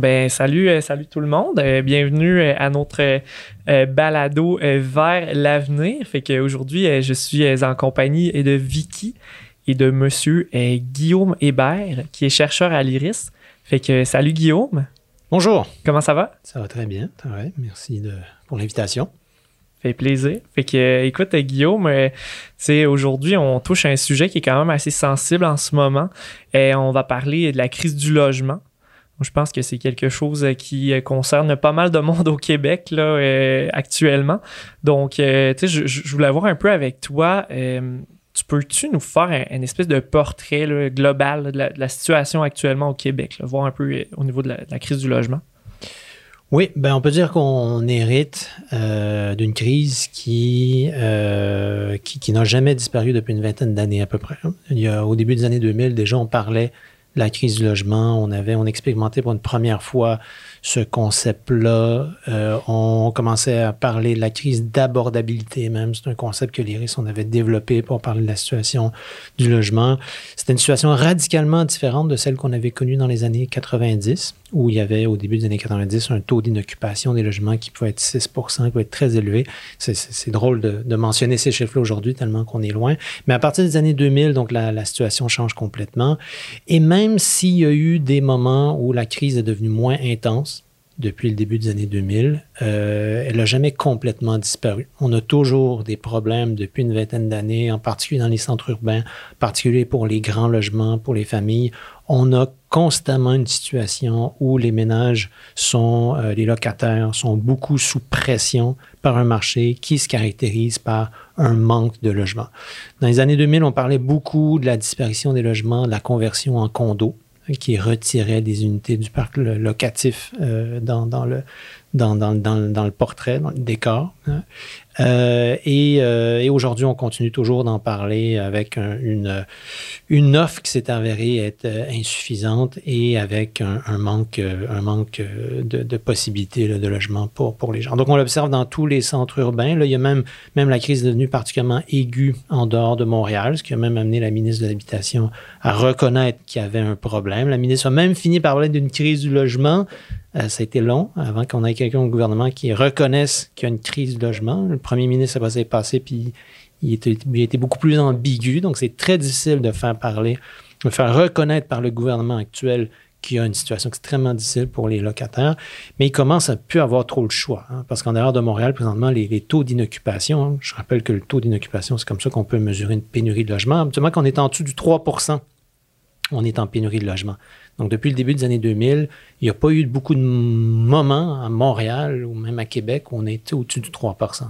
Ben salut tout le monde. Bienvenue à notre balado vers l'avenir. Fait qu'aujourd'hui, je suis en compagnie de Vicky et de monsieur Guillaume Hébert, qui est chercheur à l'IRIS. Fait que salut Guillaume. Bonjour. Comment ça va? Ça va très bien. Ouais, merci pour l'invitation. Fait plaisir. Fait que, écoute, Guillaume, aujourd'hui, on touche à un sujet qui est quand même assez sensible en ce moment. On va parler de la crise du logement. Je pense que c'est quelque chose qui concerne pas mal de monde au Québec là, actuellement. Donc, je voulais voir un peu avec toi. Peux-tu nous faire un espèce de portrait là, global de la situation actuellement au Québec, là, voir un peu au niveau de la crise du logement? Oui, on peut dire qu'on hérite d'une crise qui n'a jamais disparu depuis une vingtaine d'années à peu près. Au début des années 2000, déjà, on parlait de la crise du logement. On expérimentait pour une première fois ce concept-là. On commençait à parler de la crise d'abordabilité même. C'est un concept que l'IRIS, on avait développé pour parler de la situation du logement. C'était une situation radicalement différente de celle qu'on avait connue dans les années 90, où il y avait, au début des années 90, un taux d'inoccupation des logements qui pouvait être 6%, qui pouvait être très élevé. C'est drôle de mentionner ces chiffres-là aujourd'hui, tellement qu'on est loin. Mais à partir des années 2000, donc la situation change complètement. Et même s'il y a eu des moments où la crise est devenue moins intense, depuis le début des années 2000, elle n'a jamais complètement disparu. On a toujours des problèmes depuis une vingtaine d'années, en particulier dans les centres urbains, en particulier pour les grands logements, pour les familles. On a constamment une situation où les ménages les locataires sont beaucoup sous pression par un marché qui se caractérise par un manque de logements. Dans les années 2000, on parlait beaucoup de la disparition des logements, de la conversion en condos, qui retirait des unités du parc locatif dans le portrait, dans le décor. Hein. Et aujourd'hui, on continue toujours d'en parler avec une offre qui s'est avérée être insuffisante et avec un manque de possibilités là, de logement pour les gens. Donc, on l'observe dans tous les centres urbains. Là, il y a même la crise est devenue particulièrement aiguë en dehors de Montréal, ce qui a même amené la ministre de l'Habitation à reconnaître qu'il y avait un problème. La ministre a même fini par parler d'une crise du logement. Ça a été long avant qu'on ait quelqu'un au gouvernement qui reconnaisse qu'il y a une crise du logement. Le premier ministre est passé, puis il était beaucoup plus ambigu. Donc, c'est très difficile de faire reconnaître par le gouvernement actuel qu'il y a une situation extrêmement difficile pour les locataires. Mais il commence à plus avoir trop le choix. Hein, parce qu'en dehors de Montréal, présentement, les taux d'inoccupation, hein, je rappelle que le taux d'inoccupation, c'est comme ça qu'on peut mesurer une pénurie de logement. Habituellement, quand on est en dessous du 3%, on est en pénurie de logement. Donc, depuis le début des années 2000, il n'y a pas eu beaucoup de moments à Montréal ou même à Québec où on était au-dessus du 3%.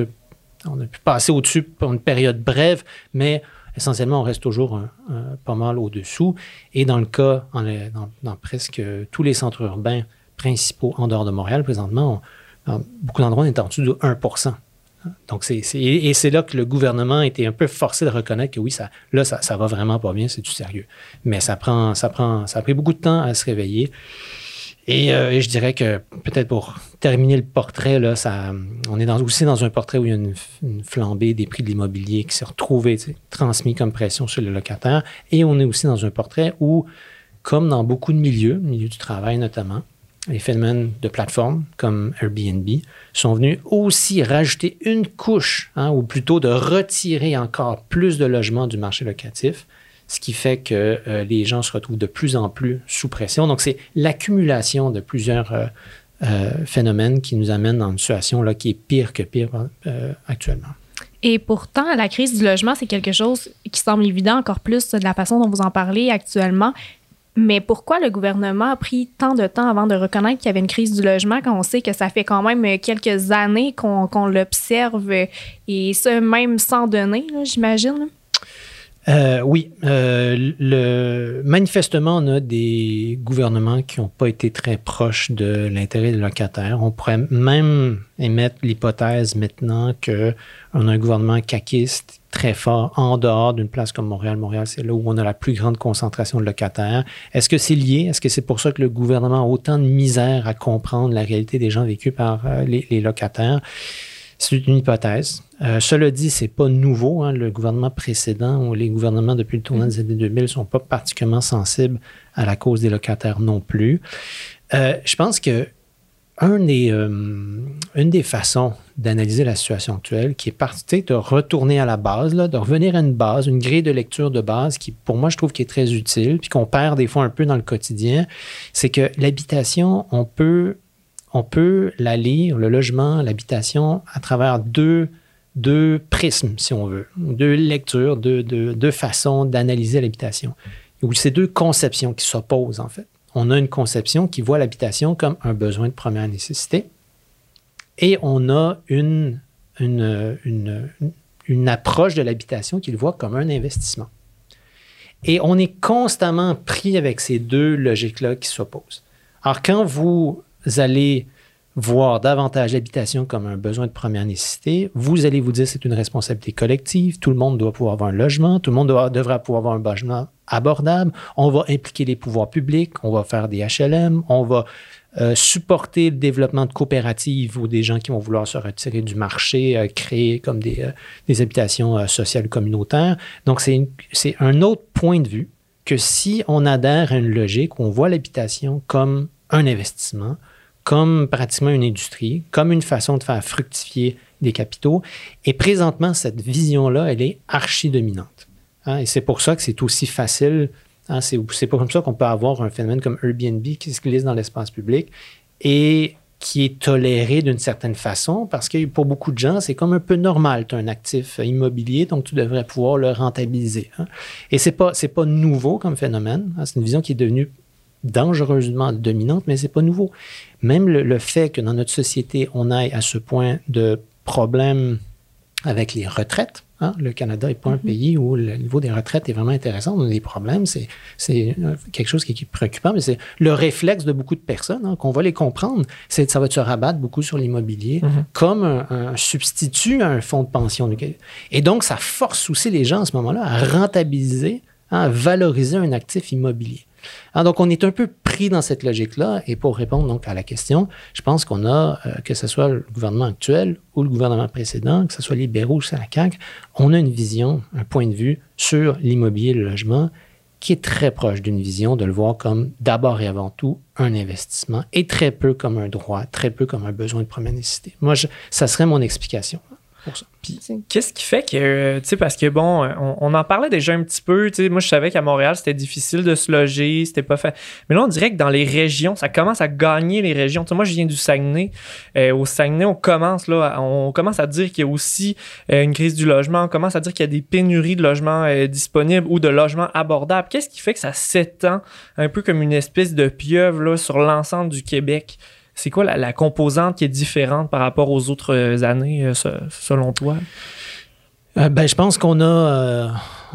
On a pu passer au-dessus pour une période brève, mais essentiellement, on reste toujours pas mal au-dessous. Et dans le cas, dans presque tous les centres urbains principaux en dehors de Montréal, présentement, dans beaucoup d'endroits, on est en dessous de 1%. Donc, c'est là que le gouvernement a été un peu forcé de reconnaître que oui, ça va vraiment pas bien, c'est du sérieux. Mais ça a pris beaucoup de temps à se réveiller. Et je dirais que peut-être pour terminer le portrait, là, on est aussi dans un portrait où il y a une flambée des prix de l'immobilier qui s'est retrouvée, transmis comme pression sur les locataires. Et on est aussi dans un portrait où, comme dans beaucoup de milieux du travail notamment, les phénomènes de plateformes comme Airbnb sont venus aussi rajouter une couche, hein, ou plutôt de retirer encore plus de logements du marché locatif, ce qui fait que les gens se retrouvent de plus en plus sous pression. Donc, c'est l'accumulation de plusieurs phénomènes qui nous amènent dans une situation là, qui est pire que pire actuellement. Et pourtant, la crise du logement, c'est quelque chose qui semble évident encore plus de la façon dont vous en parlez actuellement. Mais pourquoi le gouvernement a pris tant de temps avant de reconnaître qu'il y avait une crise du logement quand on sait que ça fait quand même quelques années qu'on l'observe et ça même sans données, là, j'imagine? Oui. Manifestement, on a des gouvernements qui n'ont pas été très proches de l'intérêt des locataires. On pourrait même émettre l'hypothèse maintenant qu'on a un gouvernement caquiste très fort en dehors d'une place comme Montréal. Montréal, c'est là où on a la plus grande concentration de locataires. Est-ce que c'est lié? Est-ce que c'est pour ça que le gouvernement a autant de misère à comprendre la réalité des gens vécus par les locataires? C'est une hypothèse. Cela dit, c'est pas nouveau. Hein. Le gouvernement précédent ou les gouvernements depuis le tournant des années 2000 ne sont pas particulièrement sensibles à la cause des locataires non plus. Je pense que une des façons d'analyser la situation actuelle, qui est partie de retourner à la base, là, de revenir à une base, une grille de lecture de base qui, pour moi, je trouve qui est très utile, puis qu'on perd des fois un peu dans le quotidien, c'est que l'habitation, on peut la lire, le logement, l'habitation, à travers deux prismes, si on veut, deux lectures, deux façons d'analyser l'habitation. Ou ces deux conceptions qui s'opposent, en fait. On a une conception qui voit l'habitation comme un besoin de première nécessité et on a une approche de l'habitation qui le voit comme un investissement. Et on est constamment pris avec ces deux logiques-là qui s'opposent. Alors, quand vous allez voir davantage l'habitation comme un besoin de première nécessité, vous allez vous dire que c'est une responsabilité collective, tout le monde doit pouvoir avoir un logement, tout le monde devrait pouvoir avoir un logement abordable, on va impliquer les pouvoirs publics, on va faire des HLM, on va supporter le développement de coopératives ou des gens qui vont vouloir se retirer du marché, créer comme des habitations sociales communautaires. Donc, c'est un autre point de vue que si on adhère à une logique où on voit l'habitation comme un investissement, comme pratiquement une industrie, comme une façon de faire fructifier des capitaux. Et présentement, cette vision-là, elle est archi-dominante. Hein? Et c'est pour ça que c'est aussi facile. Hein? C'est pas comme ça qu'on peut avoir un phénomène comme Airbnb qui se glisse dans l'espace public et qui est toléré d'une certaine façon parce que pour beaucoup de gens, c'est comme un peu normal. Tu as un actif immobilier, donc tu devrais pouvoir le rentabiliser. Hein? Et c'est pas nouveau comme phénomène. Hein? C'est une vision qui est devenue dangereusement dominante, mais ce n'est pas nouveau. Même le fait que dans notre société, on aille à ce point de problème avec les retraites. Hein? Le Canada n'est pas un pays où le niveau des retraites est vraiment intéressant. On a des problèmes. C'est quelque chose qui est préoccupant, mais c'est le réflexe de beaucoup de personnes, hein, qu'on va les comprendre. Ça va se rabattre beaucoup sur l'immobilier comme un substitut à un fonds de pension. Et donc, ça force aussi les gens à ce moment-là à rentabiliser, hein, à valoriser un actif immobilier. Alors, donc, on est un peu pris dans cette logique-là. Et pour répondre donc à la question, je pense qu'on a, que ce soit le gouvernement actuel ou le gouvernement précédent, que ce soit libéraux ou la CAQ, on a une vision, un point de vue sur l'immobilier et le logement qui est très proche d'une vision de le voir comme d'abord et avant tout un investissement et très peu comme un droit, très peu comme un besoin de première nécessité. Moi, ça serait mon explication pour ça. Puis, qu'est-ce qui fait que, tu sais, parce que bon, on en parlait déjà un petit peu, tu sais, moi je savais qu'à Montréal c'était difficile de se loger, c'était pas fait. Mais là, on dirait que dans les régions, ça commence à gagner les régions. Tu sais, moi je viens du Saguenay. Au Saguenay, on commence à dire qu'il y a aussi une crise du logement, on commence à dire qu'il y a des pénuries de logements disponibles ou de logements abordables. Qu'est-ce qui fait que ça s'étend un peu comme une espèce de pieuvre là, sur l'ensemble du Québec? C'est quoi la composante qui est différente par rapport aux autres années, selon toi? Je pense qu'on a,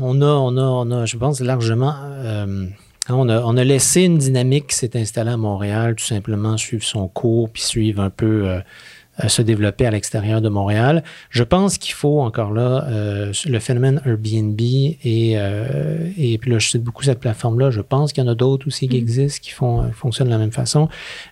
je pense largement, on a laissé une dynamique qui s'est installée à Montréal, tout simplement suivre son cours, puis suivre un peu, se développer à l'extérieur de Montréal. Je pense qu'il faut encore là, le phénomène Airbnb et puis là, je cite beaucoup cette plateforme-là. Je pense qu'il y en a d'autres aussi qui existent, qui fonctionnent de la même façon.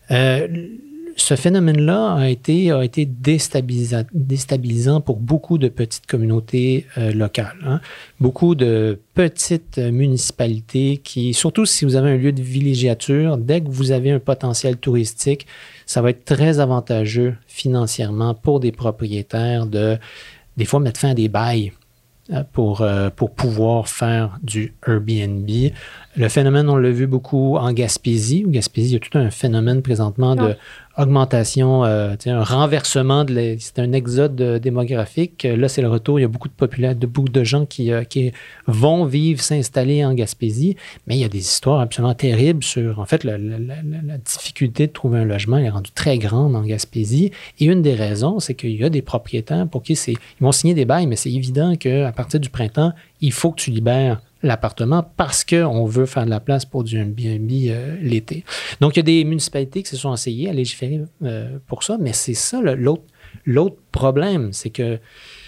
Ce phénomène-là a été déstabilisant pour beaucoup de petites communautés locales. Hein. Beaucoup de petites municipalités qui, surtout si vous avez un lieu de villégiature, dès que vous avez un potentiel touristique, ça va être très avantageux financièrement pour des propriétaires de, des fois, mettre fin à des bails pour pouvoir faire du Airbnb. Le phénomène, on l'a vu beaucoup en Gaspésie. En Gaspésie, il y a tout un phénomène présentement d'augmentation, un renversement, c'est un exode démographique. Là, c'est le retour. Il y a beaucoup de gens qui vont vivre, s'installer en Gaspésie. Mais il y a des histoires absolument terribles sur, en fait, la difficulté de trouver un logement est rendue très grande en Gaspésie. Et une des raisons, c'est qu'il y a des propriétaires pour qui ils vont signer des bails, mais c'est évident qu'à partir du printemps, il faut que tu libères l'appartement parce qu'on veut faire de la place pour du Airbnb l'été. Donc, il y a des municipalités qui se sont essayées à légiférer pour ça, mais c'est ça l'autre problème, c'est que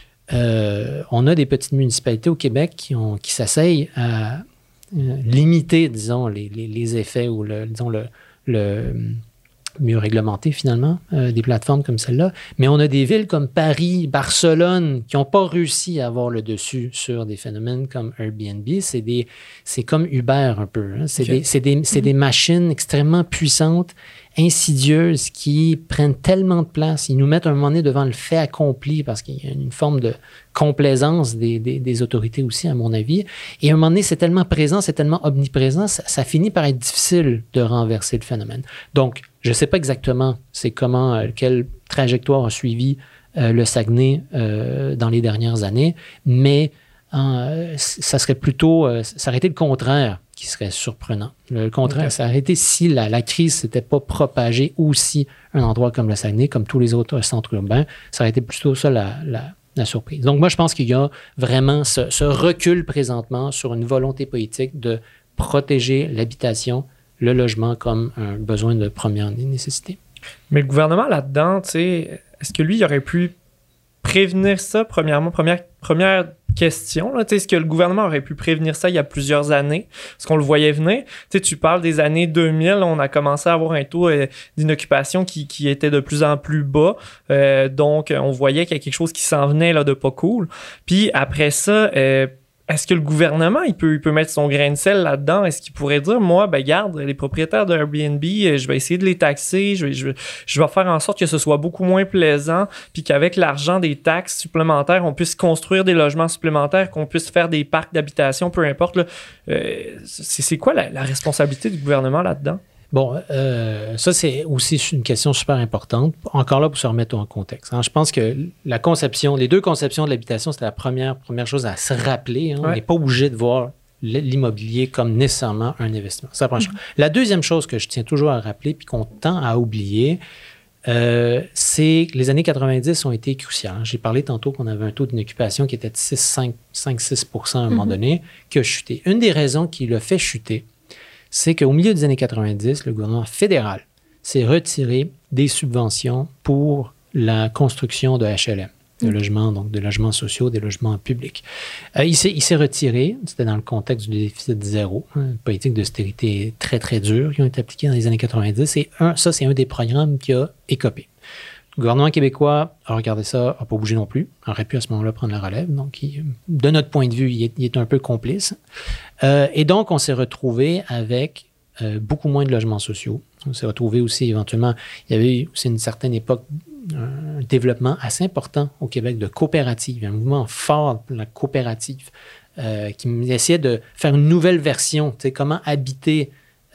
on a des petites municipalités au Québec qui s'essayent à limiter, disons, les effets ou mieux réglementées finalement, des plateformes comme celle-là. Mais on a des villes comme Paris, Barcelone, qui n'ont pas réussi à avoir le dessus sur des phénomènes comme Airbnb. C'est comme Uber un peu. Hein. C'est des machines extrêmement puissantes, insidieuses, qui prennent tellement de place. Ils nous mettent un moment donné devant le fait accompli parce qu'il y a une forme de complaisance des autorités aussi, à mon avis. Et à un moment donné, c'est tellement présent, c'est tellement omniprésent, ça finit par être difficile de renverser le phénomène. Donc, je ne sais pas exactement quelle trajectoire a suivi le Saguenay dans les dernières années, mais ça serait plutôt, ça aurait été le contraire qui serait surprenant. Le contraire, okay. Ça aurait été si la crise ne s'était pas propagée aussi un endroit comme le Saguenay, comme tous les autres centres urbains, ça aurait été plutôt ça la surprise. Donc moi, je pense qu'il y a vraiment ce recul présentement sur une volonté politique de protéger l'habitation, le logement comme un besoin de première nécessité. Mais le gouvernement là-dedans, tu sais, est-ce que lui, il aurait pu prévenir ça, premièrement, première question, là, est-ce que le gouvernement aurait pu prévenir ça il y a plusieurs années? Est-ce qu'on le voyait venir? Tu parles des années 2000, on a commencé à avoir un taux d'inoccupation qui était de plus en plus bas. Donc, on voyait qu'il y a quelque chose qui s'en venait là, de pas cool. Puis après ça, est-ce que le gouvernement, il peut mettre son grain de sel là-dedans? Est-ce qu'il pourrait dire, moi, garde, les propriétaires de Airbnb, je vais essayer de les taxer, je vais faire en sorte que ce soit beaucoup moins plaisant, puis qu'avec l'argent des taxes supplémentaires, on puisse construire des logements supplémentaires, qu'on puisse faire des parcs d'habitation, peu importe. Là. C'est quoi la responsabilité du gouvernement là-dedans? Bon, ça, c'est aussi une question super importante. Encore là, pour se remettre en contexte. Hein. Je pense que les deux conceptions de l'habitation, c'était la première chose à se rappeler. Hein. Ouais. On n'est pas obligé de voir l'immobilier comme nécessairement un investissement. C'est la première chose. La deuxième chose que je tiens toujours à rappeler puis qu'on tend à oublier, c'est que les années 90 ont été cruciales. J'ai parlé tantôt qu'on avait un taux d'inoccupation qui était de 5-6 % à un moment donné, qui a chuté. Une des raisons qui l'a fait chuter, c'est qu'au milieu des années 90, le gouvernement fédéral s'est retiré des subventions pour la construction de HLM, de logements, donc de logements sociaux, des logements publics. Il s'est retiré, c'était dans le contexte du déficit zéro, une politique d'austérité très, très dure qui ont été appliquées dans les années 90. Et ça, c'est un des programmes qui a écopé. Le gouvernement québécois a regardé ça, n'a pas bougé non plus, aurait pu à ce moment-là prendre la relève. Donc, de notre point de vue, il est un peu complice. Et donc, on s'est retrouvé avec beaucoup moins de logements sociaux. On s'est retrouvé aussi éventuellement, il y avait aussi une certaine époque, un développement assez important au Québec de coopératives, un mouvement fort pour la coopérative qui essayait de faire une nouvelle version, tu sais, comment habiter,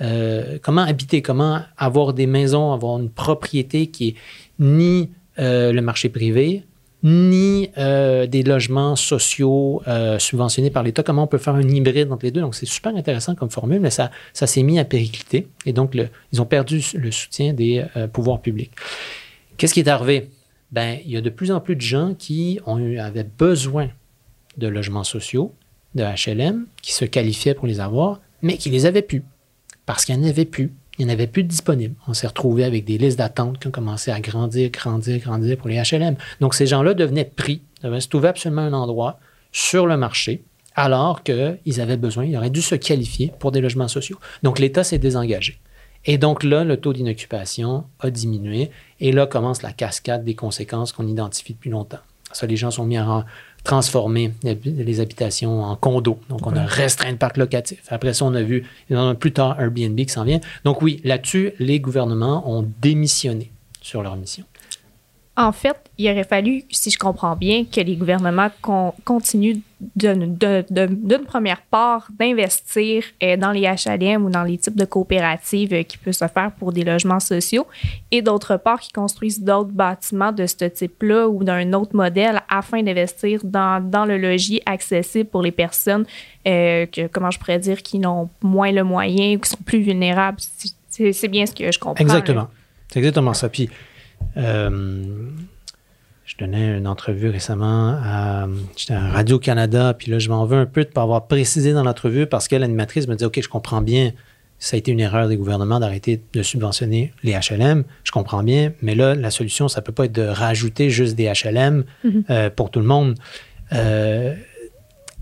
comment avoir des maisons, avoir une propriété qui est ni le marché privé, ni des logements sociaux subventionnés par l'État. Comment on peut faire un hybride entre les deux? Donc, c'est super intéressant comme formule, mais ça s'est mis à péricliter. Et donc, ils ont perdu le soutien des pouvoirs publics. Qu'est-ce qui est arrivé? Bien, il y a de plus en plus de gens qui avaient besoin de logements sociaux, de HLM, qui se qualifiaient pour les avoir, mais qui les avaient plus, parce qu'il n'y en avait plus. Il n'y en avait plus de disponibles. On s'est retrouvé avec des listes d'attente qui ont commencé à grandir pour les HLM. Donc, ces gens-là devenaient pris, devaient se trouver absolument un endroit sur le marché, alors qu'ils avaient besoin, ils auraient dû se qualifier pour des logements sociaux. Donc, l'État s'est désengagé. Et donc là, le taux d'inoccupation a diminué. Et là commence la cascade des conséquences qu'on identifie depuis longtemps. Ça, les gens sont mis à transformer les habitations en condos. Donc, on a restreint le parc locatif. Après ça, on a vu plus tard Airbnb qui s'en vient. Donc oui, là-dessus, les gouvernements ont démissionné sur leur mission. En fait, il aurait fallu, si je comprends bien, que les gouvernements continuent d'une première part d'investir dans les HLM ou dans les types de coopératives qui peuvent se faire pour des logements sociaux et d'autre part qu'ils construisent d'autres bâtiments de ce type-là ou d'un autre modèle afin d'investir dans le logis accessible pour les personnes, comment je pourrais dire, qui n'ont moins le moyen ou qui sont plus vulnérables. C'est bien ce que je comprends. Exactement. Là. C'est exactement ça. Puis, je donnais une entrevue récemment j'étais à Radio-Canada, puis là, je m'en veux un peu de ne pas avoir précisé dans l'entrevue parce que l'animatrice me dit « OK, je comprends bien, ça a été une erreur des gouvernements d'arrêter de subventionner les HLM, je comprends bien, mais là, la solution, ça ne peut pas être de rajouter juste des HLM pour tout le monde. »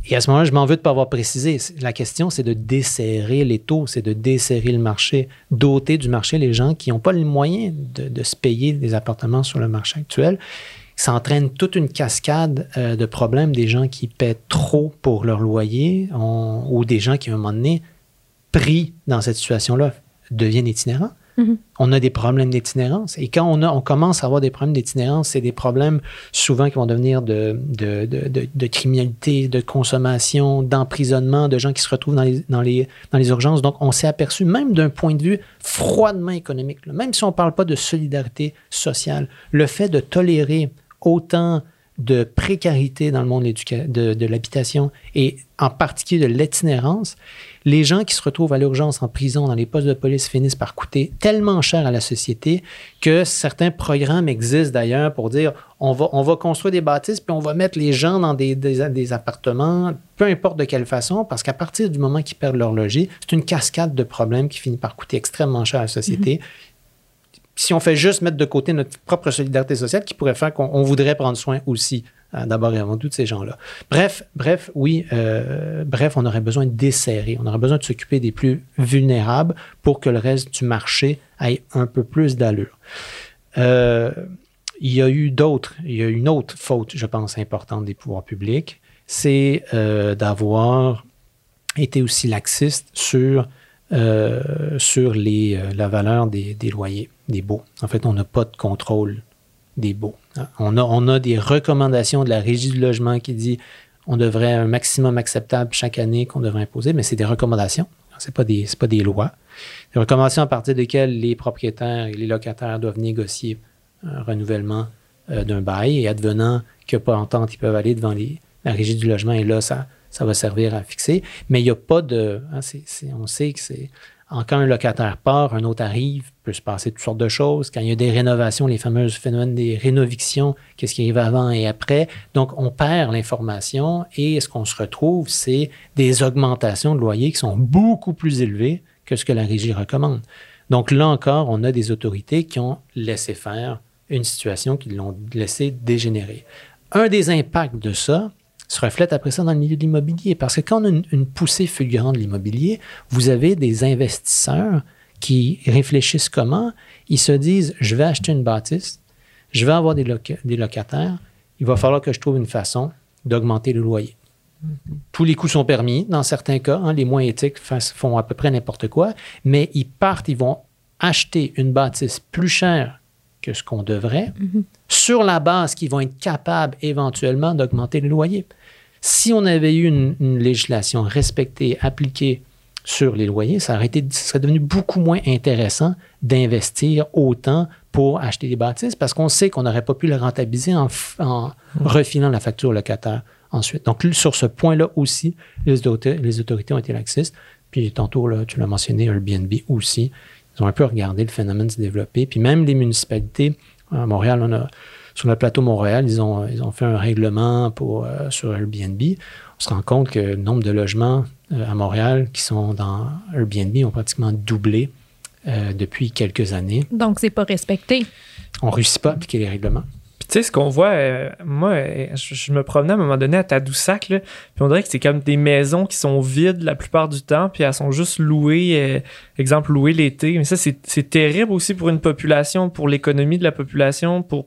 Et à ce moment-là, je m'en veux de ne pas avoir précisé. La question, c'est de desserrer les taux, c'est de desserrer le marché, doter du marché les gens qui n'ont pas les moyens de se payer des appartements sur le marché actuel. Ça entraîne toute une cascade de problèmes, des gens qui paient trop pour leur loyer ou des gens qui, à un moment donné, pris dans cette situation-là, deviennent itinérants. Mm-hmm. On a des problèmes d'itinérance. Et quand on commence à avoir des problèmes d'itinérance, c'est des problèmes souvent qui vont devenir de criminalité, de consommation, d'emprisonnement, de gens qui se retrouvent dans les urgences. Donc, on s'est aperçu, même d'un point de vue froidement économique, là, même si on ne parle pas de solidarité sociale, le fait de tolérer autant de précarité dans le monde de l'habitation et en particulier de l'itinérance, les gens qui se retrouvent à l'urgence en prison, dans les postes de police, finissent par coûter tellement cher à la société que certains programmes existent d'ailleurs pour dire on va construire des bâtisses puis on va mettre les gens dans des appartements, peu importe de quelle façon, parce qu'à partir du moment qu'ils perdent leur logis, c'est une cascade de problèmes qui finit par coûter extrêmement cher à la société. Si on fait juste mettre de côté notre propre solidarité sociale, qui pourrait faire qu'on voudrait prendre soin aussi, d'abord et avant tout, de ces gens-là. Bref, on aurait besoin de desserrer, on aurait besoin de s'occuper des plus vulnérables pour que le reste du marché ait un peu plus d'allure. Il y a une autre faute, je pense, importante des pouvoirs publics, c'est d'avoir été aussi laxiste sur la valeur des loyers, des baux. En fait, on n'a pas de contrôle des baux. On a des recommandations de la Régie du logement qui dit on devrait un maximum acceptable chaque année qu'on devrait imposer, mais c'est des recommandations, c'est pas des lois. Des recommandations à partir desquelles les propriétaires et les locataires doivent négocier un renouvellement d'un bail et advenant qu'il n'y a pas d'entente, ils peuvent aller devant la Régie du logement et là, ça va servir à fixer. Mais il n'y a pas de... on sait que c'est... Quand un locataire part, un autre arrive, il peut se passer toutes sortes de choses. Quand il y a des rénovations, les fameux phénomènes des rénovictions, qu'est-ce qui arrive avant et après. Donc, on perd l'information et ce qu'on se retrouve, c'est des augmentations de loyers qui sont beaucoup plus élevées que ce que la Régie recommande. Donc, là encore, on a des autorités qui ont laissé faire une situation, qui l'ont laissé dégénérer. Un des impacts de ça se reflète après ça dans le milieu de l'immobilier. Parce que quand on a une poussée fulgurante de l'immobilier, vous avez des investisseurs qui réfléchissent comment? Ils se disent, je vais acheter une bâtisse, je vais avoir des locataires, il va falloir que je trouve une façon d'augmenter le loyer. Tous les coûts sont permis, dans certains cas, les moins éthiques font à peu près n'importe quoi, mais ils vont acheter une bâtisse plus chère que ce qu'on devrait, sur la base qu'ils vont être capables éventuellement d'augmenter le loyer. Si on avait eu une législation respectée, appliquée sur les loyers, ça serait devenu beaucoup moins intéressant d'investir autant pour acheter des bâtisses parce qu'on sait qu'on n'aurait pas pu le rentabiliser en refilant la facture au locataire ensuite. Donc, sur ce point-là aussi, les autorités ont été laxistes. Puis tantôt, là, tu l'as mentionné, Airbnb aussi. Ils ont un peu regardé le phénomène se développer. Puis même les municipalités, à Montréal, sur le plateau Montréal, ils ont fait un règlement sur Airbnb. On se rend compte que le nombre de logements à Montréal qui sont dans Airbnb ont pratiquement doublé depuis quelques années. Donc, c'est pas respecté. On ne réussit pas à appliquer les règlements. Tu sais, ce qu'on voit, moi, je me promenais à un moment donné à Tadoussac, là, puis on dirait que c'est comme des maisons qui sont vides la plupart du temps, puis elles sont juste louées, exemple, louées l'été. Mais ça, c'est terrible aussi pour une population, pour l'économie de la population, tu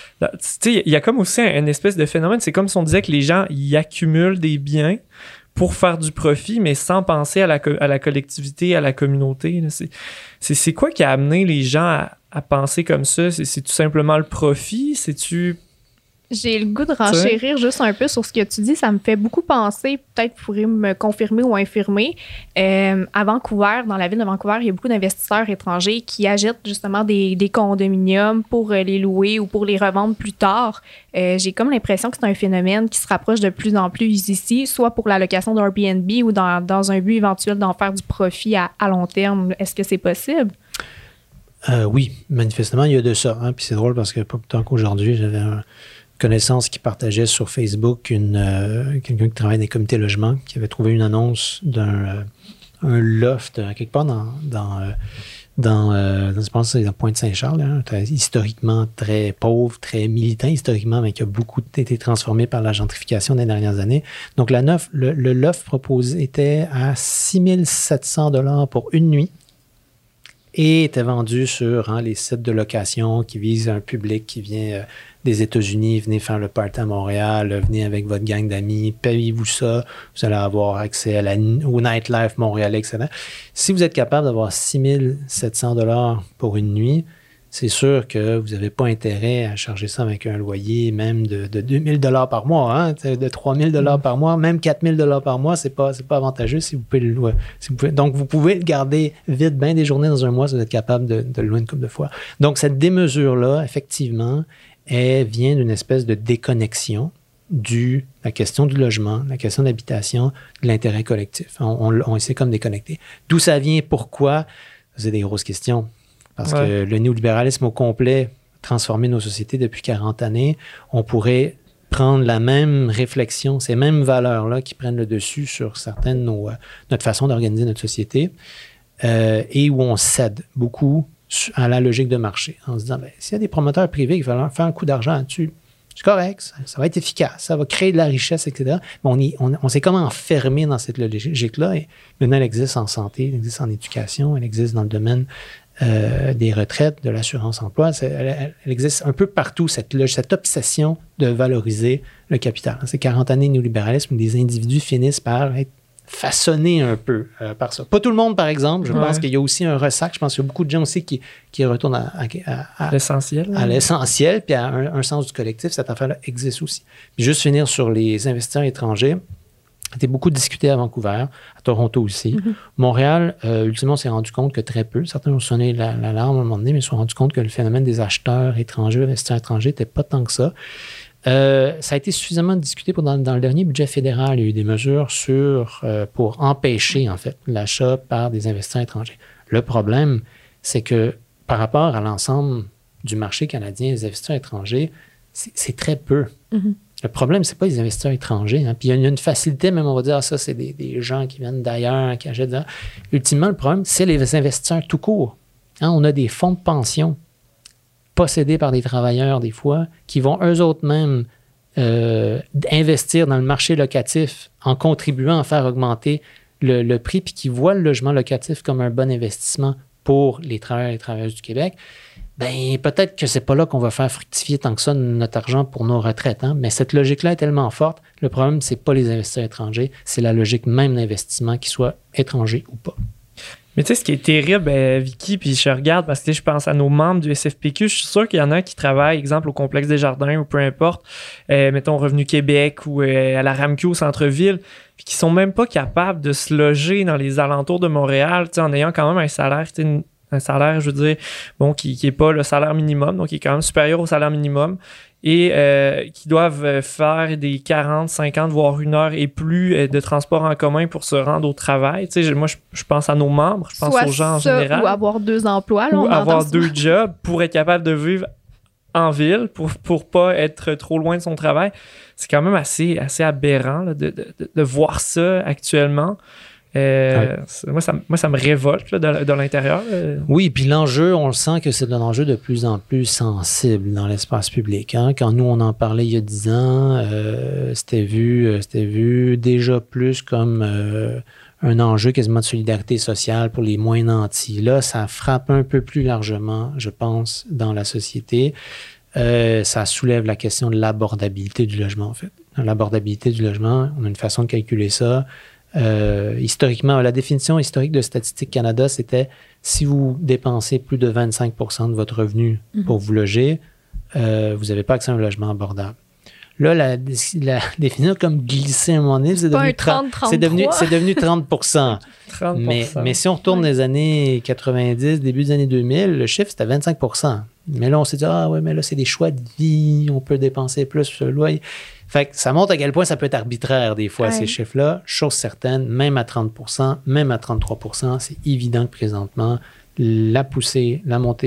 sais, il y a comme aussi une espèce de phénomène, c'est comme si on disait que les gens y accumulent des biens pour faire du profit, mais sans penser à la collectivité, à la communauté. Là. C'est quoi qui a amené les gens à penser comme ça? C'est tout simplement le profit? J'ai le goût de renchérir juste un peu sur ce que tu dis. Ça me fait beaucoup penser, peut-être vous pourrez me confirmer ou infirmer. À Vancouver, dans la ville de Vancouver, il y a beaucoup d'investisseurs étrangers qui achètent justement des condominiums pour les louer ou pour les revendre plus tard. J'ai comme l'impression que c'est un phénomène qui se rapproche de plus en plus ici, soit pour la location d'Airbnb ou dans un but éventuel d'en faire du profit à long terme. Est-ce que c'est possible? Oui, manifestement, il y a de ça. Puis c'est drôle parce que pas plus tard qu'aujourd'hui, j'avais une connaissance qui partageait sur Facebook quelqu'un qui travaille dans les comités logement qui avait trouvé une annonce d'un loft quelque part dans je pense que c'est dans Pointe-Saint-Charles, hein, historiquement très pauvre, très militant historiquement, mais qui a beaucoup été transformé par la gentrification des dernières années. Donc, le loft proposé était à 6 700 $ pour une nuit et était vendu sur les sites de location qui visent un public qui vient des États-Unis. Venez faire le party à Montréal, venez avec votre gang d'amis, payez-vous ça, vous allez avoir accès au nightlife montréalais, etc. Si vous êtes capable d'avoir 6 700 $ pour une nuit, c'est sûr que vous n'avez pas intérêt à charger ça avec un loyer même de 2 000 $ par mois, hein, de 3 000 $ par mois, même 4 000 $ par mois, c'est pas avantageux si vous pouvez le louer. Donc, vous pouvez le garder vide bien des journées dans un mois si vous êtes capable de le louer une couple de fois. Donc, cette démesure-là, effectivement, elle vient d'une espèce de déconnexion la question du logement, la question de l'habitation, de l'intérêt collectif. On essaie comme déconnecter. D'où ça vient? Pourquoi? C'est des grosses questions. Parce que le néolibéralisme au complet a transformé nos sociétés depuis 40 années. On pourrait prendre la même réflexion, ces mêmes valeurs-là qui prennent le dessus sur certaines de notre façon d'organiser notre société et où on cède beaucoup à la logique de marché en se disant, s'il y a des promoteurs privés qui veulent faire un coup d'argent là-dessus, c'est correct, ça va être efficace, ça va créer de la richesse, etc. Mais on s'est comme enfermé dans cette logique-là. Et maintenant, elle existe en santé, elle existe en éducation, elle existe dans le domaine des retraites, de l'assurance-emploi. Elle existe un peu partout, cette obsession de valoriser le capital. C'est 40 années de néolibéralisme où des individus finissent par être façonnés un peu par ça. Pas tout le monde, par exemple. Je pense qu'il y a aussi un ressac. Je pense qu'il y a beaucoup de gens aussi qui retournent à l'essentiel. À l'essentiel, puis à un sens du collectif. Cette affaire-là existe aussi. Puis juste finir sur les investisseurs étrangers. Ça a été beaucoup discuté à Vancouver, à Toronto aussi. Mm-hmm. Montréal, ultimement, on s'est rendu compte que très peu. Certains ont sonné l'alarme à un moment donné, mais ils se sont rendus compte que le phénomène des acheteurs étrangers, investisseurs étrangers, n'était pas tant que ça. Ça a été suffisamment discuté dans le dernier budget fédéral. Il y a eu des mesures pour empêcher, en fait, l'achat par des investisseurs étrangers. Le problème, c'est que par rapport à l'ensemble du marché canadien, les investisseurs étrangers, c'est très peu. Mm-hmm. Le problème, c'est pas les investisseurs étrangers. Hein. Puis il y a une facilité, même on va dire, ça, c'est des gens qui viennent d'ailleurs, qui achètent. Ultimement, le problème, c'est les investisseurs tout court. Hein, on a des fonds de pension possédés par des travailleurs, des fois, qui vont eux autres mêmes investir dans le marché locatif en contribuant à faire augmenter le prix, puis qui voient le logement locatif comme un bon investissement pour les travailleurs et les travailleuses du Québec. Bien, peut-être que c'est pas là qu'on va faire fructifier tant que ça notre argent pour nos retraites. Hein? Mais cette logique-là est tellement forte. Le problème, c'est pas les investisseurs étrangers, c'est la logique même d'investissement, qu'ils soient étrangers ou pas. Mais tu sais, ce qui est terrible, Vicky, puis je regarde, parce que je pense à nos membres du SFPQ, je suis sûr qu'il y en a qui travaillent, exemple, au Complexe des Jardins ou peu importe, mettons Revenu Québec ou à la RAMQ au centre-ville, puis qui sont même pas capables de se loger dans les alentours de Montréal, tu sais, en ayant quand même un salaire, je veux dire, bon, qui est pas le salaire minimum, donc qui est quand même supérieur au salaire minimum, et qui doivent faire des 40, 50, voire 1 heure et plus de transport en commun pour se rendre au travail. Tu sais, moi, je pense à nos membres, je pense aux gens en général. Ou avoir 2 emplois. Là, ou avoir 2 jobs pour être capable de vivre en ville, pour pas être trop loin de son travail. C'est quand même assez aberrant là, de voir ça actuellement. Moi, ça me révolte là, de l'intérieur. Oui, puis l'enjeu, on le sent que c'est un enjeu de plus en plus sensible dans l'espace public. Hein? Quand nous, on en parlait il y a 10 ans, c'était vu déjà plus comme un enjeu quasiment de solidarité sociale pour les moins nantis. Là, ça frappe un peu plus largement, je pense, dans la société. Ça soulève la question de l'abordabilité du logement, en fait. L'abordabilité du logement, on a une façon de calculer ça. Historiquement, la définition historique de Statistique Canada, c'était si vous dépensez plus de 25 % de votre revenu pour vous loger, vous n'avez pas accès à un logement abordable. Là, la définition comme glissé à un moment donné, c'est devenu 30 %. Mais si on retourne des années 90, début des années 2000, le chiffre, c'était 25 %. Mais là, on s'est dit, mais là, c'est des choix de vie, on peut dépenser plus sur le loyer. Fait que ça montre à quel point ça peut être arbitraire des fois, ces chiffres-là. Chose certaine, même à 30 %, même à 33 %, c'est évident que présentement, la montée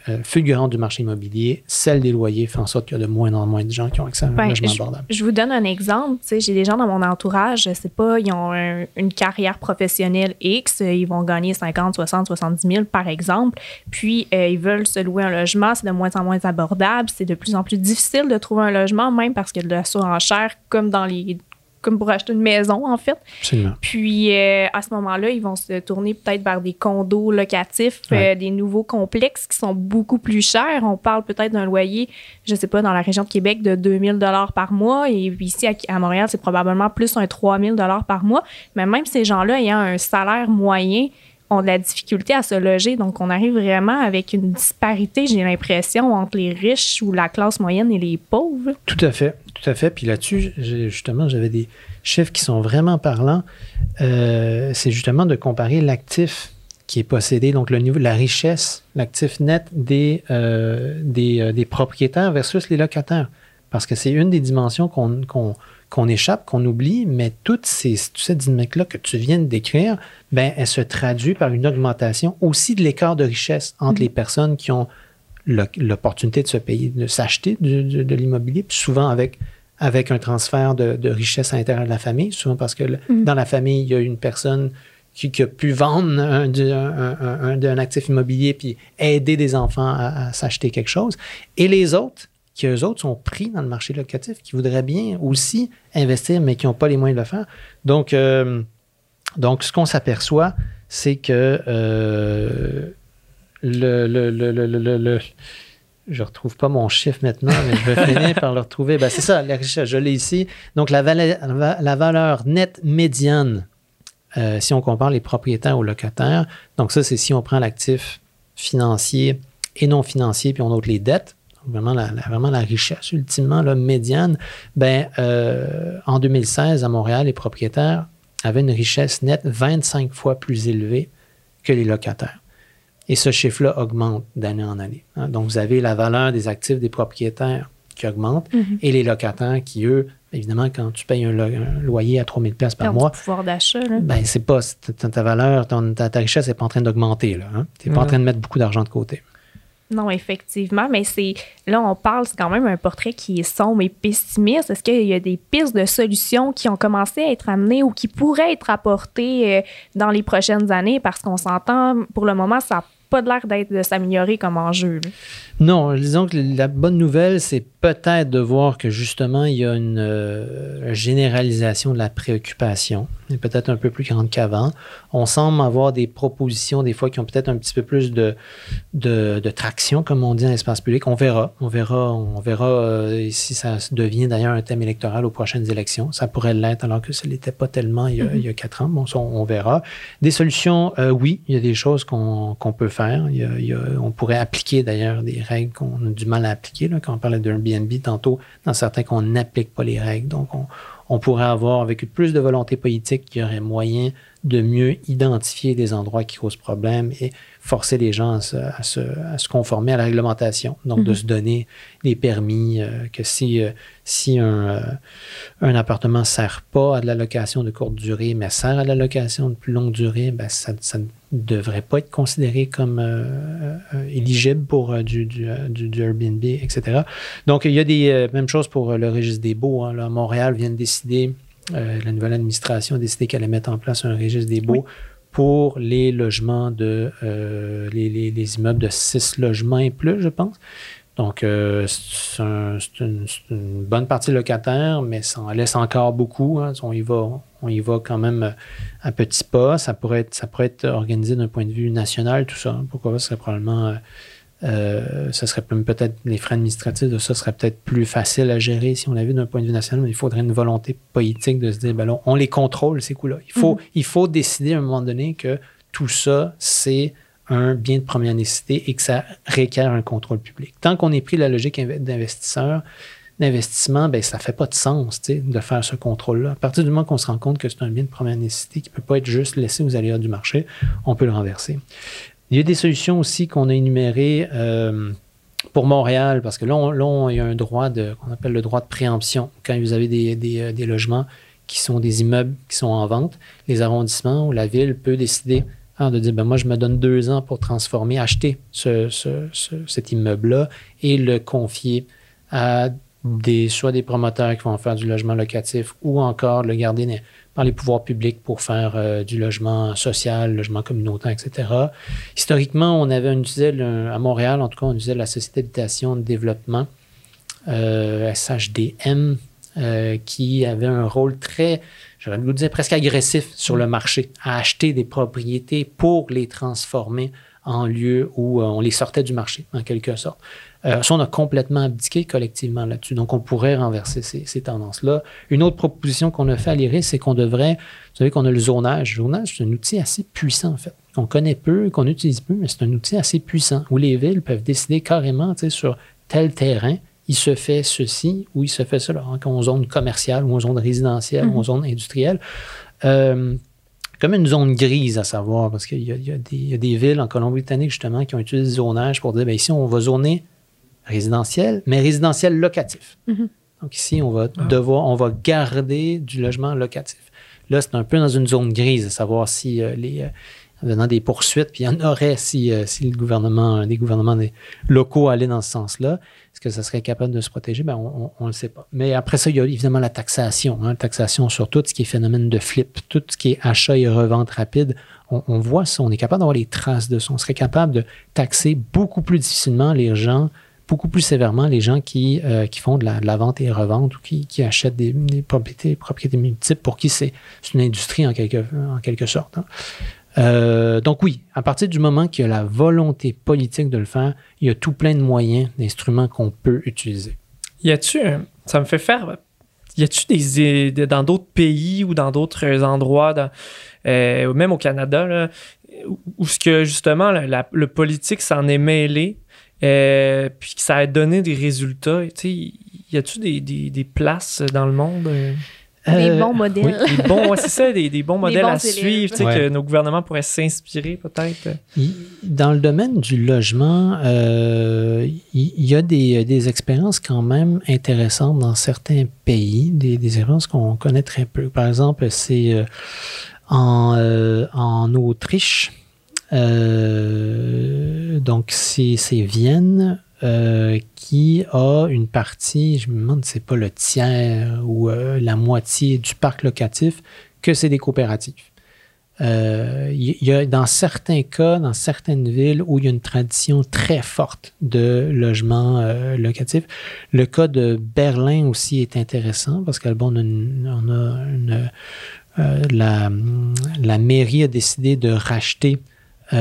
fulgurante du marché immobilier, celle des loyers, fait en sorte qu'il y a de moins en moins de gens qui ont accès à un logement abordable. Je vous donne un exemple. J'ai des gens dans mon entourage, je sais pas, ils ont une carrière professionnelle X, ils vont gagner 50, 60, 70 000 par exemple, puis ils veulent se louer un logement, c'est de moins en moins abordable, c'est de plus en plus difficile de trouver un logement, même parce qu'il y a de la surenchère comme pour acheter une maison, en fait. Absolument. Puis, à ce moment-là, ils vont se tourner peut-être vers des condos locatifs, des nouveaux complexes qui sont beaucoup plus chers. On parle peut-être d'un loyer, je ne sais pas, dans la région de Québec, de 2 000 $ par mois. Et puis ici, à Montréal, c'est probablement plus un 3 000 $ par mois. Mais même ces gens-là, ayant un salaire moyen, ont de la difficulté à se loger. Donc, on arrive vraiment avec une disparité, j'ai l'impression, entre les riches ou la classe moyenne et les pauvres. Tout à fait. Puis là-dessus, justement, j'avais des chiffres qui sont vraiment parlants. C'est justement de comparer l'actif qui est possédé, donc le niveau, la richesse, l'actif net des propriétaires versus les locataires. Parce que c'est une des dimensions qu'on échappe, qu'on oublie, mais toute cette dynamique-là que tu viens de décrire, ben, elle se traduit par une augmentation aussi de l'écart de richesse entre les personnes qui ont l'opportunité de se payer, de s'acheter de l'immobilier, puis souvent avec un transfert de richesse à l'intérieur de la famille, souvent parce que dans la famille, il y a une personne qui a pu vendre un actif immobilier puis aider des enfants à s'acheter quelque chose. Et les autres, qui eux autres sont pris dans le marché locatif, qui voudraient bien aussi investir, mais qui n'ont pas les moyens de le faire. Donc ce qu'on s'aperçoit, c'est que je ne retrouve pas mon chiffre maintenant, mais je vais finir par le retrouver. Ben, c'est ça, la richesse, je l'ai ici. Donc, la valeur nette médiane, si on compare les propriétaires aux locataires, donc ça, c'est si on prend l'actif financier et non financier, puis on note les dettes, vraiment la richesse, ultimement, là, médiane, ben, en 2016, à Montréal, les propriétaires avaient une richesse nette 25 fois plus élevée que les locataires. Et ce chiffre-là augmente d'année en année. Hein. Donc, vous avez la valeur des actifs des propriétaires qui augmente et les locataires qui, eux, évidemment, quand tu payes un loyer à 3 000 $ par mois, pouvoir d'achat, là. Ben, c'est pas ta valeur, ta richesse n'est pas en train d'augmenter. Hein? Tu n'es pas en train de mettre beaucoup d'argent de côté. Non, effectivement, mais là, on parle, c'est quand même un portrait qui est sombre et pessimiste. Est-ce qu'il y a des pistes de solutions qui ont commencé à être amenées ou qui pourraient être apportées dans les prochaines années? Parce qu'on s'entend, pour le moment, ça n'a pas de l'air de s'améliorer comme enjeu. Là. Non, disons que la bonne nouvelle, c'est peut-être de voir que justement, il y a une généralisation de la préoccupation, et peut-être un peu plus grande qu'avant. On semble avoir des propositions, des fois, qui ont peut-être un petit peu plus de traction, comme on dit dans l'espace public. On verra si ça devient d'ailleurs un thème électoral aux prochaines élections. Ça pourrait l'être, alors que ça ne l'était pas tellement il y a 4 ans. Bon, ça, on verra. Des solutions, oui, il y a des choses qu'on peut faire. On pourrait appliquer d'ailleurs des règles qu'on a du mal à appliquer. Là, quand on parlait d'Airbnb tantôt, dans certains qu'on n'applique pas les règles. Donc, on pourrait avoir, avec plus de volonté politique, qu'il y aurait moyen de mieux identifier des endroits qui causent problème et forcer les gens à se conformer à la réglementation. Donc, de se donner les permis, que si un appartement ne sert pas à de la location de courte durée, mais sert à de la location de plus longue durée, ben ça ne devrait pas être considéré comme éligible pour du Airbnb, etc. Donc, il y a des mêmes choses pour le registre des baux. Hein. Là, Montréal vient de décider, la nouvelle administration a décidé qu'elle allait mettre en place un registre des baux pour les logements les immeubles de 6 logements et plus, je pense. Donc, c'est une bonne partie locataire, mais ça en laisse encore beaucoup. Hein. On y va quand même à petits pas. Ça pourrait être organisé d'un point de vue national, tout ça. Pourquoi pas? Ce serait probablement... ça serait peut-être les frais administratifs de ça seraient peut-être plus faciles à gérer si on l'avait d'un point de vue national, mais il faudrait une volonté politique de se dire, ben là, on les contrôle, ces coûts-là. Il faut décider à un moment donné que tout ça, c'est un bien de première nécessité et que ça requiert un contrôle public. Tant qu'on est pris la logique d'investissement, ben, ça ne fait pas de sens de faire ce contrôle-là. À partir du moment qu'on se rend compte que c'est un bien de première nécessité qui ne peut pas être juste laissé aux aléas du marché, on peut le renverser. Il y a des solutions aussi qu'on a énumérées pour Montréal, parce que là, il y a un droit qu'on appelle le droit de préemption. Quand vous avez des logements qui sont des immeubles qui sont en vente, les arrondissements ou la ville peut décider hein, de dire, moi, je me donne 2 ans pour transformer, acheter cet immeuble-là et le confier à soit des promoteurs qui vont faire du logement locatif ou encore le garder par les pouvoirs publics pour faire du logement social, logement communautaire, etc. Historiquement, on utilisait, à Montréal, en tout cas, on utilisait la Société d'habitation de développement, SHDM, qui avait un rôle très, j'aurais le goût de dire, presque agressif sur le marché, à acheter des propriétés pour les transformer en lieux où on les sortait du marché, en quelque sorte. Ça, on a complètement abdiqué collectivement là-dessus. Donc, on pourrait renverser ces tendances-là. Une autre proposition qu'on a fait à l'IRIS, c'est qu'on devrait... Vous savez qu'on a le zonage. Le zonage, c'est un outil assez puissant, en fait, qu'on connaît peu, qu'on utilise peu, mais c'est un outil assez puissant où les villes peuvent décider carrément, sur tel terrain, il se fait ceci ou il se fait cela, en zone commerciale ou en zone résidentielle ou en zone industrielle. Comme une zone grise à savoir, parce qu'il y a des villes en Colombie-Britannique, justement, qui ont utilisé le zonage pour dire, ici, on va zoner résidentiel, mais résidentiel locatif. Donc ici, on va garder du logement locatif. Là, c'est un peu dans une zone grise, à savoir si venant des poursuites, puis il y en aurait si des gouvernements locaux allaient dans ce sens-là. Est-ce que ça serait capable de se protéger? On ne le sait pas. Mais après ça, il y a évidemment la taxation. Taxation sur tout ce qui est phénomène de flip, tout ce qui est achat et revente rapide. On voit ça, on est capable d'avoir les traces de ça. On serait capable de taxer beaucoup plus difficilement les gens, beaucoup plus sévèrement les gens qui font de la vente et revente ou qui achètent des propriétés multiples pour qui c'est une industrie en quelque sorte. Donc oui, à partir du moment qu'il y a la volonté politique de le faire, il y a tout plein de moyens, d'instruments qu'on peut utiliser. Ça me fait faire... Y a-tu dans d'autres pays ou dans d'autres endroits, même au Canada, là, où ce que justement le politique s'en est mêlé, puis que ça a donné des résultats? Y a-tu des places dans le monde? Des bons modèles. Oui, c'est ça, des bons modèles à suivre, que nos gouvernements pourraient s'inspirer peut-être. Dans le domaine du logement, il y a des expériences quand même intéressantes dans certains pays, des expériences qu'on connaît très peu. Par exemple, c'est en Autriche, donc c'est Vienne, qui a une partie, je me demande si c'est pas le tiers ou la moitié du parc locatif, que c'est des coopératives. Il y a dans certains cas, dans certaines villes où il y a une tradition très forte de logement locatif. Le cas de Berlin aussi est intéressant parce que la mairie a décidé de racheter il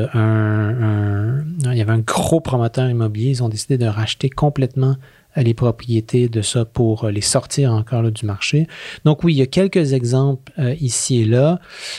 y avait un gros promoteur immobilier, ils ont décidé de racheter complètement les propriétés de ça pour les sortir encore là, du marché. Donc oui, il y a quelques exemples ici et là.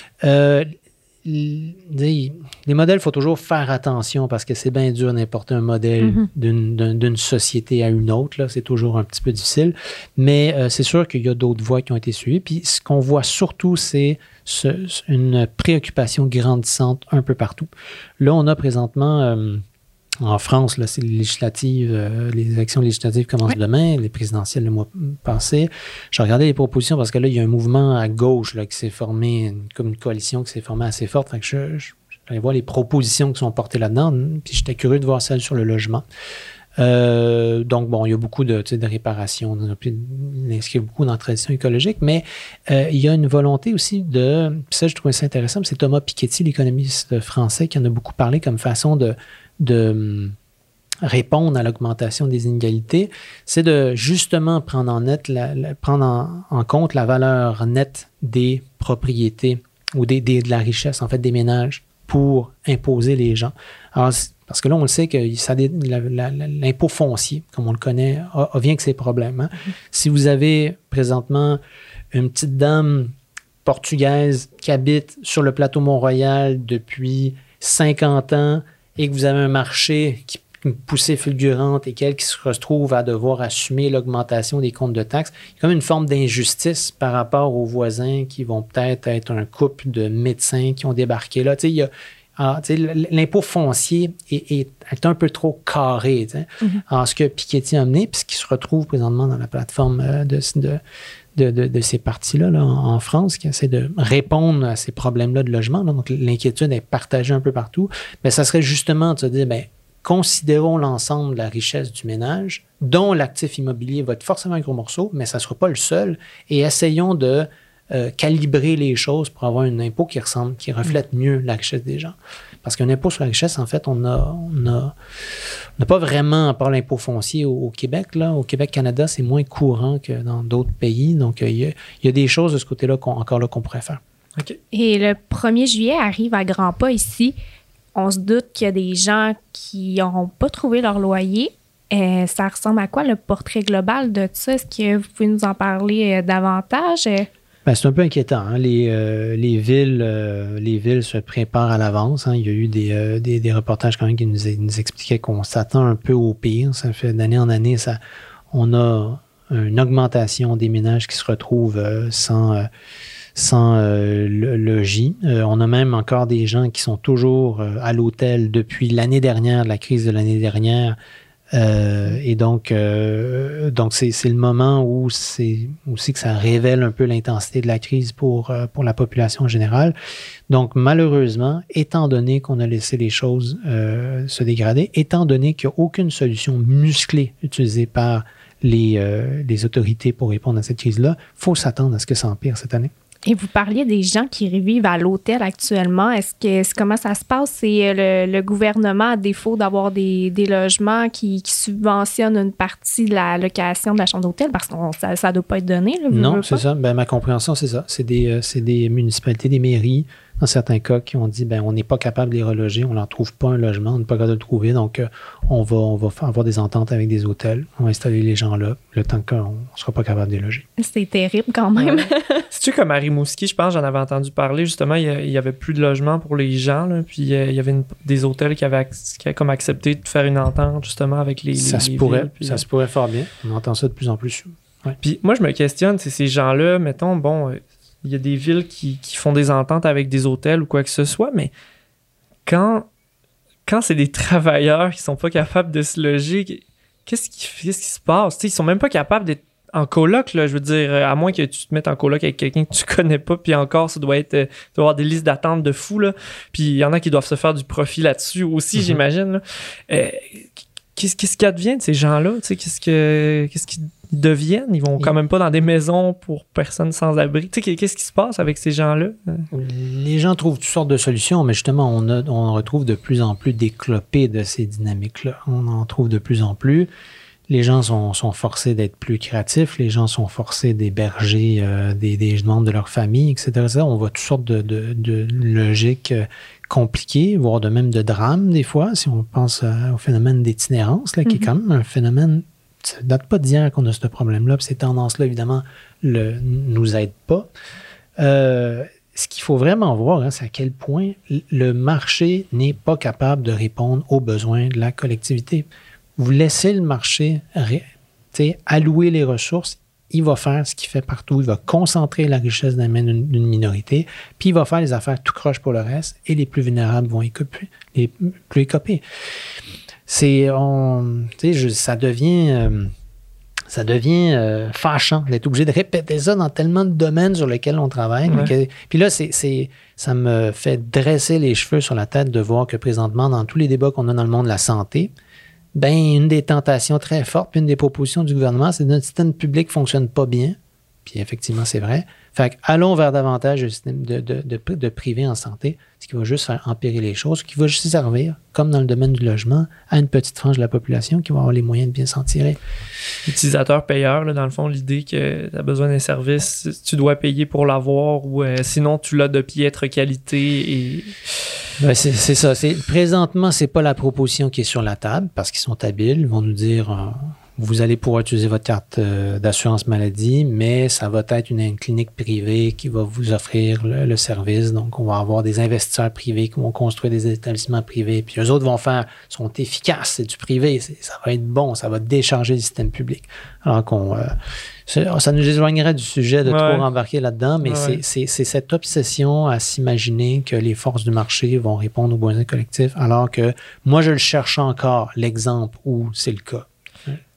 Les modèles, il faut toujours faire attention parce que c'est bien dur d'importer un modèle d'une société à une autre. Là, c'est toujours un petit peu difficile. Mais c'est sûr qu'il y a d'autres voies qui ont été suivies. Puis ce qu'on voit surtout, c'est une préoccupation grandissante un peu partout. Là, on a présentement... en France, là, c'est les élections législatives commencent demain, les présidentielles le mois passé. J'ai regardé les propositions parce que là, il y a un mouvement à gauche là, qui s'est formé, comme une coalition qui s'est formée assez forte. Fait que j'allais voir les propositions qui sont portées là-dedans, puis j'étais curieux de voir celles sur le logement. Donc, bon, il y a beaucoup de réparations, il inscrit beaucoup dans la transition écologique, mais il y a une volonté aussi puis ça, je trouvais ça intéressant, c'est Thomas Piketty, l'économiste français, qui en a beaucoup parlé comme façon de répondre à l'augmentation des inégalités, c'est de justement prendre en compte la valeur nette des propriétés ou de la richesse, en fait, des ménages pour imposer les gens. Alors, parce que là, on le sait que l'impôt foncier, comme on le connaît, vient avec ses problèmes. Hein? Si vous avez présentement une petite dame portugaise qui habite sur le plateau Mont-Royal depuis 50 ans, et que vous avez un marché qui une poussée fulgurante et qu'elle qui se retrouve à devoir assumer l'augmentation des comptes de taxes, il y a comme une forme d'injustice par rapport aux voisins qui vont peut-être être un couple de médecins qui ont débarqué là. L'impôt foncier est un peu trop carré. Alors, ce que Piketty a amené, puis ce qui se retrouve présentement dans la plateforme de ces partis-là là, en France qui essaient de répondre à ces problèmes-là de logement. Là. Donc, l'inquiétude est partagée un peu partout. Mais ça serait justement de se dire, considérons l'ensemble de la richesse du ménage, dont l'actif immobilier va être forcément un gros morceau, mais ça ne sera pas le seul, et essayons de calibrer les choses pour avoir un impôt qui reflète mieux la richesse des gens. Parce qu'un impôt sur la richesse, en fait, on n'a pas vraiment, à part l'impôt foncier au Québec. Là. Au Québec-Canada, c'est moins courant que dans d'autres pays. Donc, il y a des choses de ce côté-là qu'on pourrait faire. OK. Et le 1er juillet arrive à grands pas ici. On se doute qu'il y a des gens qui n'auront pas trouvé leur loyer. Ça ressemble à quoi le portrait global de ça? Est-ce que vous pouvez nous en parler davantage? C'est un peu inquiétant. Hein? Les villes se préparent à l'avance. Hein? Il y a eu des reportages quand même qui nous expliquaient qu'on s'attend un peu au pire. Ça fait d'année en année, on a une augmentation des ménages qui se retrouvent sans logis. On a même encore des gens qui sont toujours à l'hôtel depuis l'année dernière, la crise de l'année dernière. Et donc c'est le moment où c'est aussi que ça révèle un peu l'intensité de la crise pour la population en général. Donc, malheureusement, étant donné qu'on a laissé les choses se dégrader, étant donné qu'il n'y a aucune solution musclée utilisée par les autorités pour répondre à cette crise-là, il faut s'attendre à ce que ça empire cette année. Et vous parliez des gens qui revivent à l'hôtel actuellement. Comment ça se passe? C'est le gouvernement, à défaut d'avoir des logements qui subventionnent une partie de la location de la chambre d'hôtel parce que ça ne doit pas être donné. Là, non, c'est ça. Ma compréhension, c'est ça. C'est des municipalités, des mairies, dans certains cas, qui ont dit on n'est pas capable de les reloger, on ne leur trouve pas un logement, on n'est pas capable de le trouver, donc on va avoir des ententes avec des hôtels, on va installer les gens là, le temps qu'on ne sera pas capable de les loger. C'est terrible quand même. Ouais. C'est-tu comme à Rimouski, je pense, j'en avais entendu parler, justement, il y avait plus de logements pour les gens, là, puis il y avait des hôtels qui avaient comme accepté de faire une entente, justement, avec les ça villes. Ça se pourrait fort bien. On entend ça de plus en plus. Ouais. Puis moi, je me questionne, c'est ces gens-là, mettons, il y a des villes qui font des ententes avec des hôtels ou quoi que ce soit, mais quand c'est des travailleurs qui sont pas capables de se loger, qu'est-ce qui se passe? T'sais, ils sont même pas capables d'être en coloc, là, je veux dire, à moins que tu te mettes en coloc avec quelqu'un que tu connais pas, puis encore, ça doit avoir des listes d'attente de fous, là. Puis il y en a qui doivent se faire du profit là-dessus aussi, j'imagine. Là. Qu'est-ce qui advient de ces gens-là? Qu'est-ce qu'ils deviennent? Ils vont quand même pas dans des maisons pour personnes sans abri. Qu'est-ce qui se passe avec ces gens-là? Les gens trouvent toutes sortes de solutions, mais justement, on retrouve de plus en plus d'éclopés de ces dynamiques-là. On en trouve de plus en plus. Les gens sont forcés d'être plus créatifs, les gens sont forcés d'héberger des membres de leur famille, etc. On voit toutes sortes de logiques compliquées, voire même de drames des fois, si on pense au phénomène d'itinérance, là, qui est quand même un phénomène, ça ne date pas d'hier qu'on a ce problème-là, puis ces tendances-là, évidemment, nous aident pas. Ce qu'il faut vraiment voir, c'est à quel point le marché n'est pas capable de répondre aux besoins de la collectivité. Vous laissez le marché allouer les ressources, il va faire ce qu'il fait partout, il va concentrer la richesse dans les mains d'une minorité, puis il va faire les affaires tout croche pour le reste, et les plus vulnérables vont les plus écoper. Ça devient fâchant d'être obligé de répéter ça dans tellement de domaines sur lesquels on travaille. Ouais. Puis là, ça me fait dresser les cheveux sur la tête de voir que présentement, dans tous les débats qu'on a dans le monde de la santé, une des tentations très fortes, puis une des propositions du gouvernement, c'est que notre système public ne fonctionne pas bien. Puis effectivement, c'est vrai. Fait que allons vers davantage de système de privé en santé, ce qui va juste faire empirer les choses, qui va juste servir, comme dans le domaine du logement, à une petite frange de la population qui va avoir les moyens de bien s'en tirer. Utilisateur-payeur, là, dans le fond, l'idée que tu as besoin d'un service, tu dois payer pour l'avoir ou sinon tu l'as de piètre qualité. Et... c'est ça. Présentement, c'est pas la proposition qui est sur la table parce qu'ils sont habiles. Ils vont nous dire... vous allez pouvoir utiliser votre carte d'assurance maladie, mais ça va être une clinique privée qui va vous offrir le service. Donc, on va avoir des investisseurs privés qui vont construire des établissements privés. Puis eux autres sont efficaces, c'est du privé, ça va être bon, ça va décharger le système public. Alors ça nous éloignerait du sujet de trop rembarquer là-dedans, mais c'est cette obsession à s'imaginer que les forces du marché vont répondre aux besoins collectifs, alors que moi, je le cherche encore, l'exemple où c'est le cas.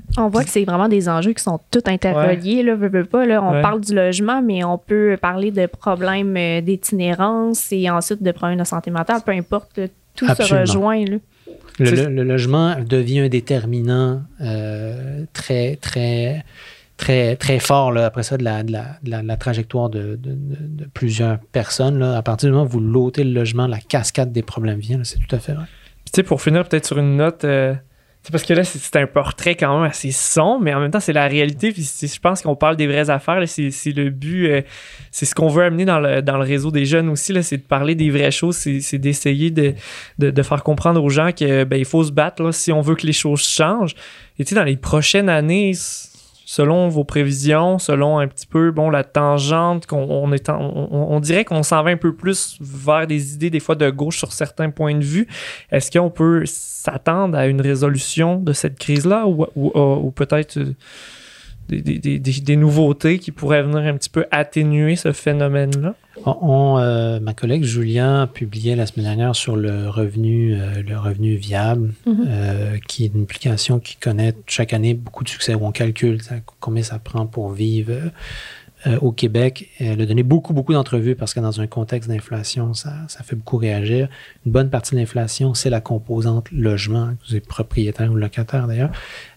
On voit que c'est vraiment des enjeux qui sont tous interreliés. Là, veut pas, là, on parle du logement, mais on peut parler de problèmes d'itinérance et ensuite de problèmes de santé mentale, peu importe, là, tout Absolument. se rejoint. Là. Le logement devient un déterminant très, très, très, très fort là, après ça de la trajectoire de plusieurs personnes. Là. À partir du moment où vous l'ôtez le logement, la cascade des problèmes vient. Là, c'est tout à fait vrai. Puis, tu sais, pour finir peut-être sur une note... parce que là, c'est un portrait quand même assez sombre, mais en même temps, c'est la réalité. Puis je pense qu'on parle des vraies affaires. Là, c'est le but. C'est ce qu'on veut amener dans le réseau des jeunes aussi. Là, c'est de parler des vraies choses. C'est d'essayer de faire comprendre aux gens que il faut se battre là, si on veut que les choses changent. Et tu sais, dans les prochaines années, selon vos prévisions, selon un petit peu la tangente, on dirait qu'on s'en va un peu plus vers des idées des fois de gauche sur certains points de vue. Est-ce qu'on peut s'attendre à une résolution de cette crise-là ou peut-être des nouveautés qui pourraient venir un petit peu atténuer ce phénomène-là? Ma collègue Julien publiait la semaine dernière sur le revenu viable, qui est une application qui connaît chaque année beaucoup de succès, où on calcule combien ça prend pour vivre au Québec. Elle a donné beaucoup d'entrevues parce que dans un contexte d'inflation, ça fait beaucoup réagir. Une bonne partie de l'inflation, c'est la composante logement, que vous êtes propriétaire ou locataire d'ailleurs.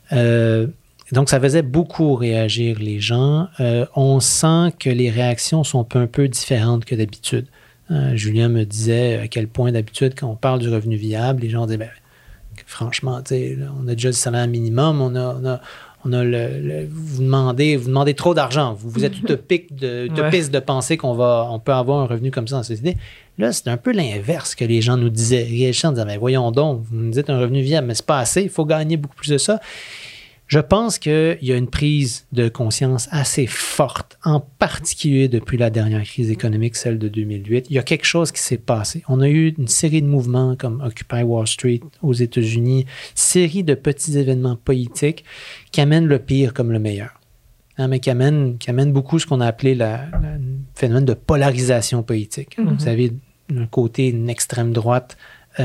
Donc, ça faisait beaucoup réagir les gens. On sent que les réactions sont un peu différentes que d'habitude. Julien me disait à quel point d'habitude, quand on parle du revenu viable, les gens disaient, franchement, on a déjà le salaire minimum, on a vous demandez trop d'argent. Vous êtes utopiste de penser on peut avoir un revenu comme ça dans cette idée. Là, c'est un peu l'inverse que les gens nous disaient. Les gens disaient, mais voyons donc, vous nous dites un revenu viable, mais c'est pas assez, il faut gagner beaucoup plus de ça. Je pense qu'il y a une prise de conscience assez forte, en particulier depuis la dernière crise économique, celle de 2008. Il y a quelque chose qui s'est passé. On a eu une série de mouvements comme Occupy Wall Street aux États-Unis, série de petits événements politiques qui amènent le pire comme le meilleur. Mais qui amènent beaucoup ce qu'on a appelé le phénomène de polarisation politique. Vous avez d'un côté une extrême droite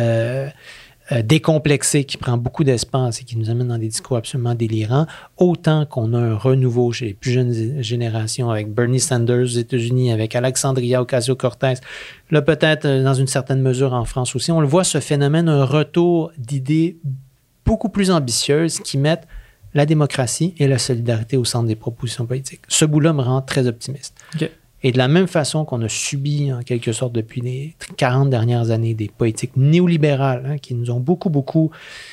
décomplexé qui prend beaucoup d'espace et qui nous amène dans des discours absolument délirants, autant qu'on a un renouveau chez les plus jeunes générations avec Bernie Sanders aux États-Unis, avec Alexandria Ocasio-Cortez, là peut-être dans une certaine mesure en France aussi. On le voit, ce phénomène, un retour d'idées beaucoup plus ambitieuses qui mettent la démocratie et la solidarité au centre des propositions politiques. Ce bout-là me rend très optimiste. Okay. Et de la même façon qu'on a subi, en quelque sorte, depuis les 40 dernières années, des politiques néolibérales qui nous ont beaucoup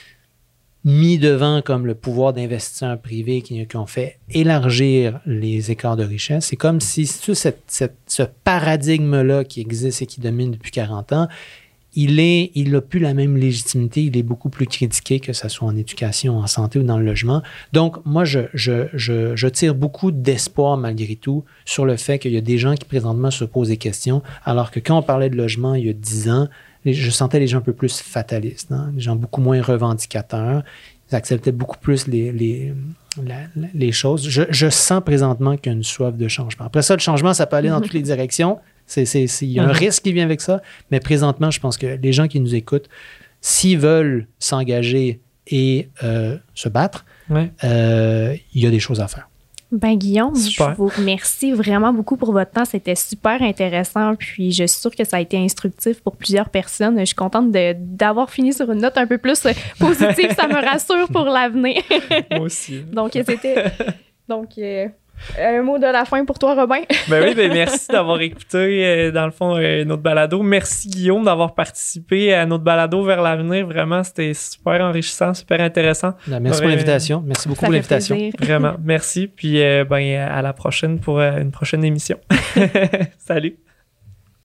mis devant comme le pouvoir d'investisseurs privés qui ont fait élargir les écarts de richesse. C'est comme si tout ce paradigme-là qui existe et qui domine depuis 40 ans, il n'a plus la même légitimité, il est beaucoup plus critiqué, que ce soit en éducation, en santé ou dans le logement. Donc, moi, je tire beaucoup d'espoir malgré tout sur le fait qu'il y a des gens qui présentement se posent des questions, alors que quand on parlait de logement il y a 10 ans, je sentais les gens un peu plus fatalistes, les gens beaucoup moins revendicateurs, ils acceptaient beaucoup plus les choses. Je sens présentement qu'il y a une soif de changement. Après ça, le changement, ça peut aller dans toutes les directions. Il y a un risque qui vient avec ça, mais présentement, je pense que les gens qui nous écoutent, s'ils veulent s'engager et se battre, il y a des choses à faire. Ben Guillaume, super. Je vous remercie vraiment beaucoup pour votre temps. C'était super intéressant. Puis je suis sûre que ça a été instructif pour plusieurs personnes. Je suis contente d'avoir fini sur une note un peu plus positive. Ça me rassure pour l'avenir. Moi aussi. Donc, un mot de la fin pour toi, Robin. Merci d'avoir écouté, dans le fond, notre balado. Merci, Guillaume, d'avoir participé à notre balado vers l'avenir. Vraiment, c'était super enrichissant, super intéressant. Merci pour l'invitation. Merci beaucoup pour l'invitation. Plaisir. Vraiment, merci. Puis, à la prochaine pour une prochaine émission. Salut.